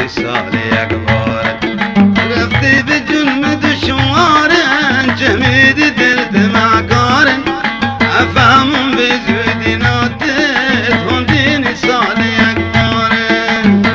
سال یک بار رفتی به جنم دشوارن جمید دل دمعکارن افهمون به زودی ناتت هندین سال یک بارن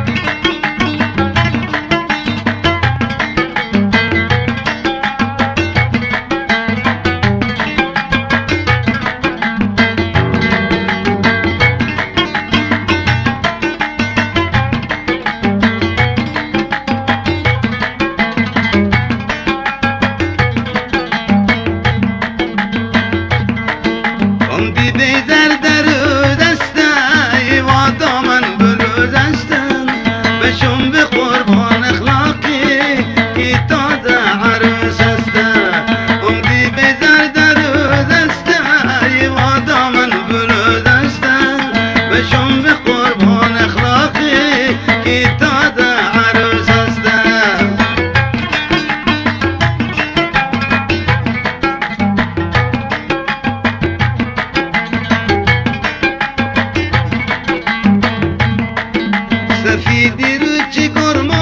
بشم به قربان اخلاقی که تازه عروس هسته امدی به زرد رو دسته و دامن بلوز هسته بشم به قربان اخلاقی که تازه عروس هسته سفیدی رو چی گرما